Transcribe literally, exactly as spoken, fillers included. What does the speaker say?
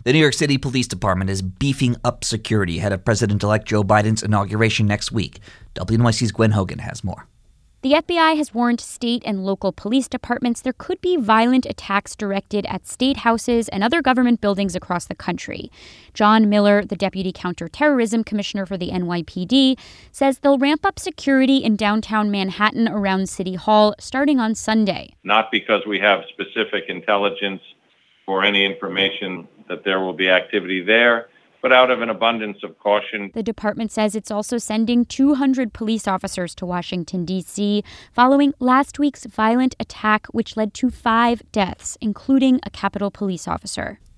The New York City Police Department is beefing up security ahead of President-elect Joe Biden's inauguration next week. W N Y C's Gwen Hogan has more. The F B I has warned state and local police departments there could be violent attacks directed at state houses and other government buildings across the country. John Miller, the Deputy Counterterrorism Commissioner for the N Y P D, says they'll ramp up security in downtown Manhattan around City Hall starting on Sunday. Not because we have specific intelligence or any information that there will be activity there, but out of an abundance of caution. The department says it's also sending two hundred police officers to Washington, D C, following last week's violent attack, which led to five deaths, including a Capitol police officer.